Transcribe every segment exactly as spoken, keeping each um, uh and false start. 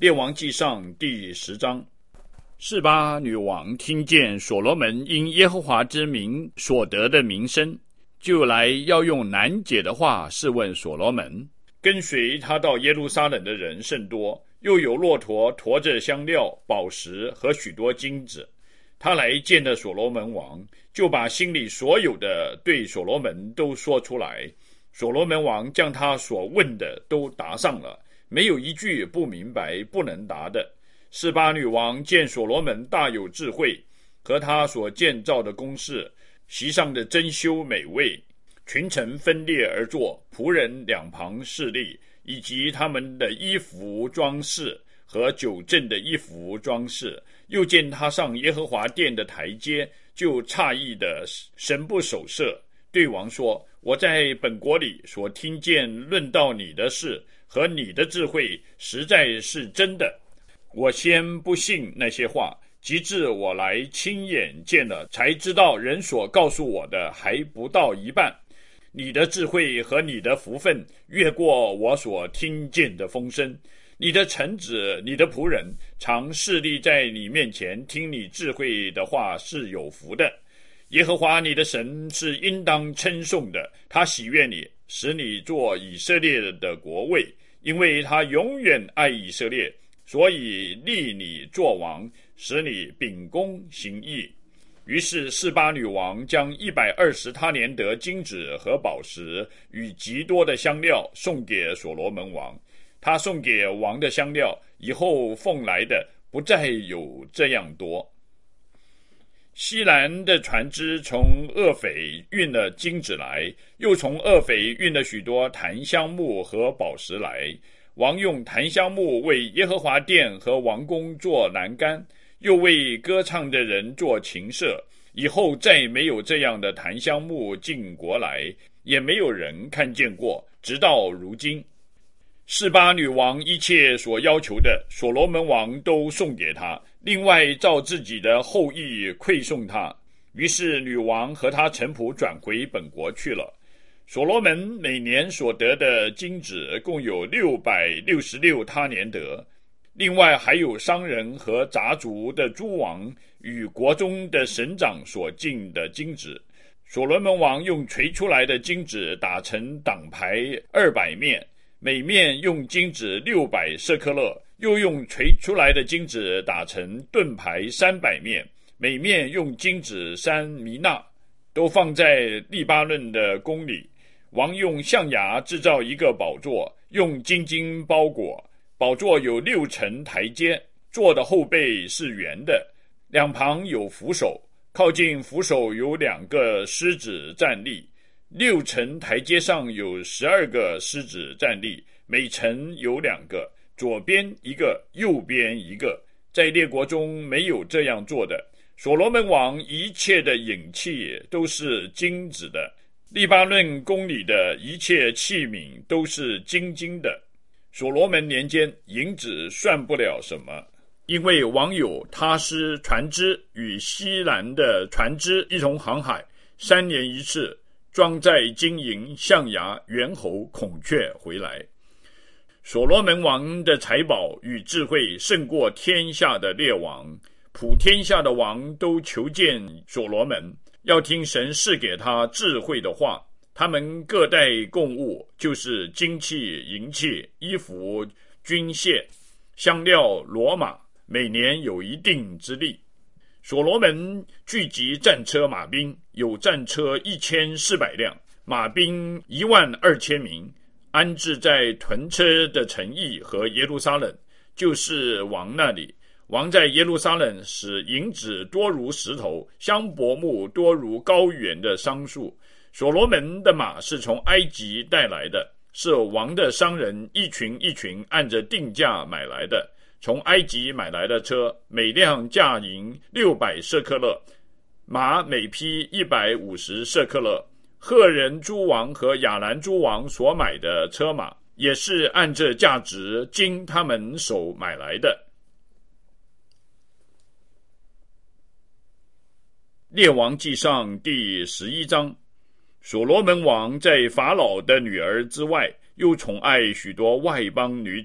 列王纪上第十章。示巴女王听见所罗门因耶和华之名所得的名声，就来要用难解的话试问所罗门。跟随他到耶路撒冷的人甚多，又有骆驼驮着香料、宝石和许多金子。他来见了所罗门王，就把心里所有的对所罗门都说出来。所罗门王将他所问的都答上了，没有一句不明白不能答的。示巴女王见所罗门大有智慧，和他所建造的宫室，席上的珍馐美味，群臣分列而坐，仆人两旁侍立，以及他们的衣服装饰和酒政的衣服装饰。又见他上耶和华殿的台阶，就诧异的神不守舍，对王说：我在本国里所听见论到你的事和你的智慧，实在是真的。我先不信那些话，及至我来亲眼见了，才知道人所告诉我的还不到一半。你的智慧和你的福分越过我所听见的风声。你的臣子，你的仆人，常侍立在你面前，听你智慧的话是有福的。耶和华你的神是应当称颂的，他喜悦你，使你做以色列的国位，因为他永远爱以色列，所以立你作王，使你秉公行义。于是示巴女王将一百二十他连得金子和宝石与极多的香料送给所罗门王。他送给王的香料，以后奉来的不再有这样多。西兰的船只从厄斐运了金子来，又从厄斐运了许多檀香木和宝石来。王用檀香木为耶和华殿和王宫做栏杆，又为歌唱的人做琴瑟。以后再没有这样的檀香木进国来，也没有人看见过，直到如今。示巴女王一切所要求的，所罗门王都送给他，另外照自己的后裔馈送他。于是女王和他臣仆转回本国去了。所罗门每年所得的金子共有六百六十六他连得，另外还有商人和杂族的诸王与国中的省长所进的金子。所罗门王用锤出来的金子打成挡牌二百面，每面用金子六百舍克勒，又用锤出来的金子打成盾牌三百面，每面用金子三弥纳，都放在利巴嫩的宫里。王用象牙制造一个宝座，用金金包裹。宝座有六层台阶，座的后背是圆的，两旁有扶手，靠近扶手有两个狮子站立。六层台阶上有十二个狮子站立，每层有两个，左边一个，右边一个。在列国中没有这样做的。所罗门王一切的引器都是金子的，利巴嫩宫里的一切器皿都是金金的。所罗门年间，银子算不了什么，因为王有他施船只与西兰的船只一同航海，三年一次，装载金银、象牙、猿猴、孔雀回来。所罗门王的财宝与智慧胜过天下的列王，普天下的王都求见所罗门，要听神赐给他智慧的话。他们各带贡物，就是金器、银器、衣服、军械、香料、骡马，每年有一定之例。所罗门聚集战车马兵，有战车一千四百辆，马兵一万二千名，安置在屯车的城邑和耶路撒冷，就是王那里。王在耶路撒冷使银子多如石头，香柏木多如高原的桑树。所罗门的马是从埃及带来的，是王的商人一群一群按着定价买来的。从埃及买来的车，每辆价银六百舍克勒，马每匹一百五十舍克勒。赫人诸王和亚兰诸王所买的车马，也是按这价值经他们手买来的。列王纪上第十一章。所罗门王在法老的女儿之外，又宠爱许多外邦女子，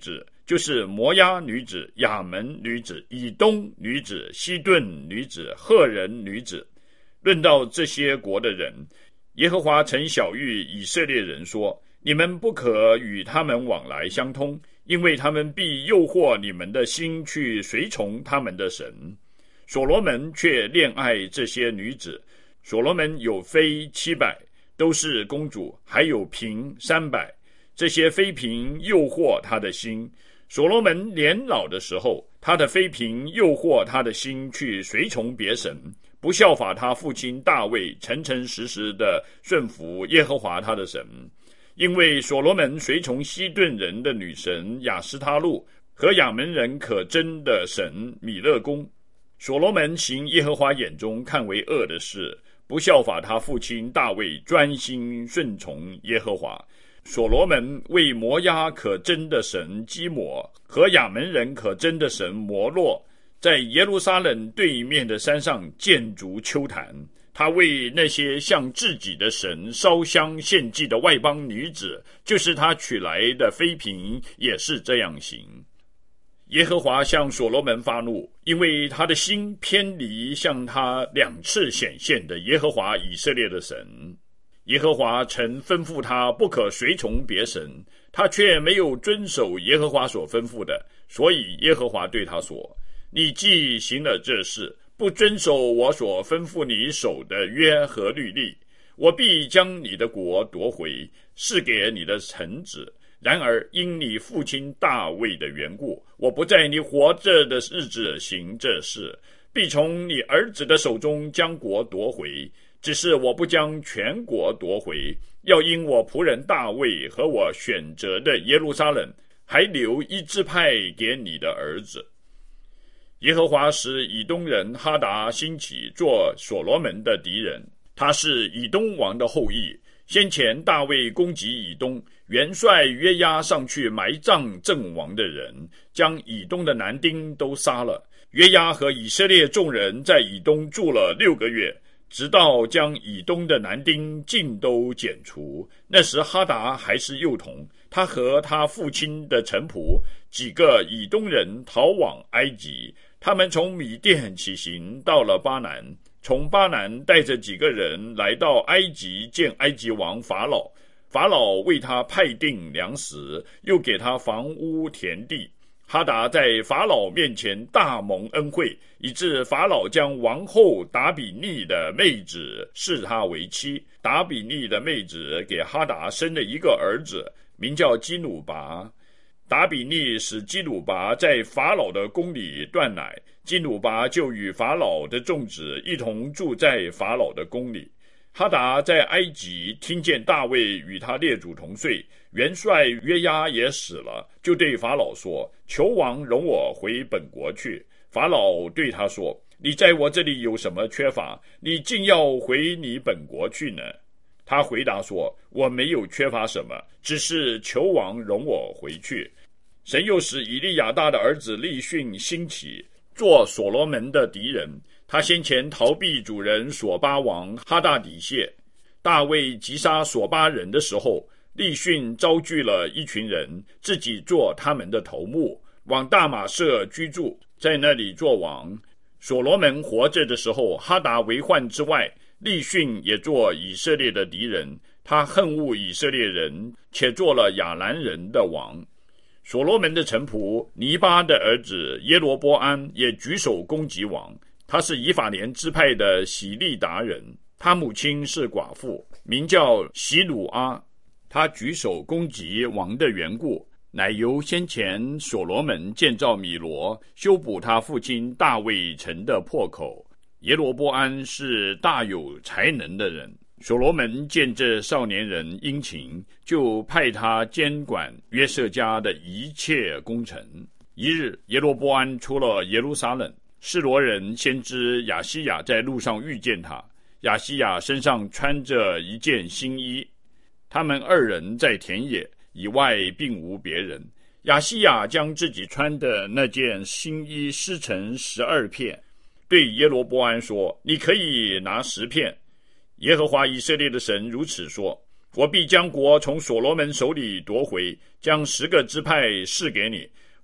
就是摩押女子、亚门女子、以东女子、西顿女子、赫人女子。论到这些国的人，耶和华曾晓谕以色列人说，你们不可与他们往来相通，因为他们必诱惑你们的心去随从他们的神。所罗门却恋爱这些女子，所罗门有妃七百，都是公主，还有嫔三百。这些妃嫔诱惑他的心。所罗门年老的时候，他的妃嫔诱惑他的心去随从别神，不效法他父亲大卫，诚诚实实的顺服耶和华他的神。因为所罗门随从西顿人的女神亚斯他路和亚门人可憎的神米勒公。所罗门行耶和华眼中看为恶的事，不效法他父亲大卫，专心顺从耶和华。所罗门为摩押可憎的神基摩和亚门人可憎的神摩洛，在耶路撒冷对面的山上建筑丘坛。他为那些向自己的神烧香献祭的外邦女子，就是他娶来的妃嫔，也是这样行。耶和华向所罗门发怒，因为他的心偏离向他两次显现的耶和华以色列的神。耶和华曾吩咐他不可随从别神，他却没有遵守耶和华所吩咐的，所以耶和华对他说，你既行了这事，不遵守我所吩咐你守的约和律例，我必将你的国夺回，赐给你的臣子。然而因你父亲大卫的缘故，我不在你活着的日子行这事，必从你儿子的手中将国夺回。只是我不将全国夺回，要因我仆人大卫和我选择的耶路撒冷，还留一支派给你的儿子。耶和华使以东人哈达兴起，做所罗门的敌人。他是以东王的后裔。先前大卫攻击以东，元帅约押上去埋葬阵亡的人，将以东的男丁都杀了。约押和以色列众人在以东住了六个月，直到将以东的男丁尽都剪除。那时哈达还是幼童，他和他父亲的臣仆几个以东人逃往埃及。他们从米甸起行，到了巴南，从巴南带着几个人来到埃及，见埃及王法老。法老为他派定粮食，又给他房屋田地。哈达在法老面前大蒙恩惠，以致法老将王后达比尼的妹子视他为妻。达比尼的妹子给哈达生了一个儿子，名叫基努拔。达比尼使基努拔在法老的宫里断奶，基努拔就与法老的众子一同住在法老的宫里。哈达在埃及听见大卫与他列祖同睡，元帅约押也死了，就对法老说，求王容我回本国去。法老对他说，你在我这里有什么缺乏，你竟要回你本国去呢？他回答说，我没有缺乏什么，只是求王容我回去。神又使以利亚大的儿子利逊兴起，做所罗门的敌人。他先前逃避主人索巴王哈大底谢。大卫击杀索巴人的时候，利逊招聚了一群人，自己做他们的头目，往大马色居住，在那里做王。所罗门活着的时候，哈达为患之外，利逊也做以色列的敌人，他恨恶以色列人，且做了亚兰人的王。所罗门的臣仆尼巴的儿子耶罗波安也举手攻击王，他是以法莲支派的喜利达人，他母亲是寡妇，名叫喜鲁阿。他举手攻击王的缘故，乃由先前所罗门建造米罗，修补他父亲大卫城的破口。耶罗波安是大有才能的人，所罗门见这少年人殷勤，就派他监管约瑟家的一切工程。一日，耶罗波安出了耶路撒冷，示罗人先知亚西亚在路上遇见他，亚西亚身上穿着一件新衣，他们二人在田野，以外并无别人。亚西亚将自己穿的那件新衣撕成十二片，对耶罗波安说，你可以拿十片。耶和华以色列的神如此说，我必将国从所罗门手里夺回，将十个支派赐给你，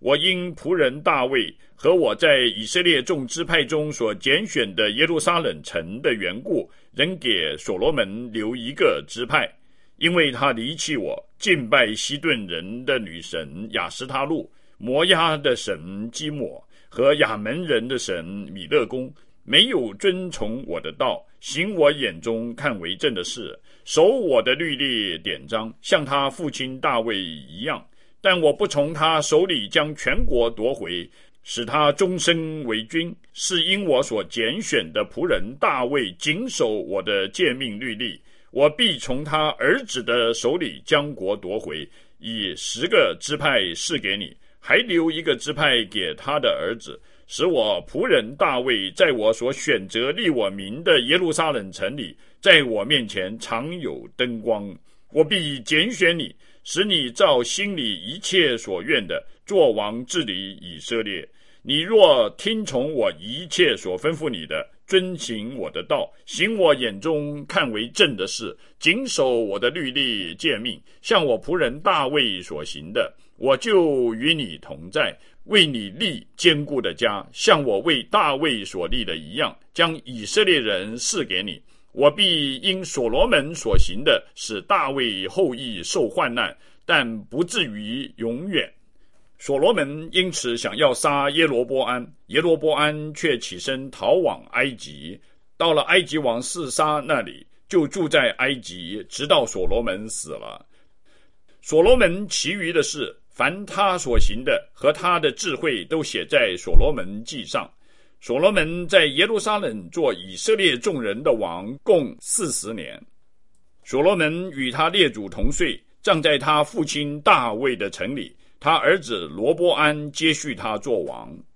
我因仆人大卫和我在以色列众支派中所拣选的耶路撒冷城的缘故，仍给所罗门留一个支派，因为他离弃我，敬拜西顿人的女神亚斯他路，摩押的神基抹和亚门人的神米勒公，没有遵从我的道，行我眼中看为正的事，守我的律例典章，像他父亲大卫一样。但我不从他手里将全国夺回，使他终身为君，是因我所拣选的仆人大卫谨守我的诫命律例，我必从他儿子的手里将国夺回，以十个支派赐给你，还留一个支派给他的儿子，使我仆人大卫在我所选择立我名的耶路撒冷城里，在我面前常有灯光。我必拣选你，使你照心里一切所愿的作王治理以色列。你若听从我一切所吩咐你的，遵行我的道，行我眼中看为正的事，谨守我的律例诫命，像我仆人大卫所行的，我就与你同在，为你立坚固的家，像我为大卫所立的一样，将以色列人赐给你。我必因所罗门所行的，使大卫后裔受患难，但不至于永远。所罗门因此想要杀耶罗波安，耶罗波安却起身逃往埃及，到了埃及王示撒那里，就住在埃及，直到所罗门死了。所罗门其余的事，凡他所行的和他的智慧，都写在所罗门记上。所罗门在耶路撒冷做以色列众人的王，共四十年。所罗门与他列祖同睡，葬在他父亲大卫的城里，他儿子罗波安接续他做王。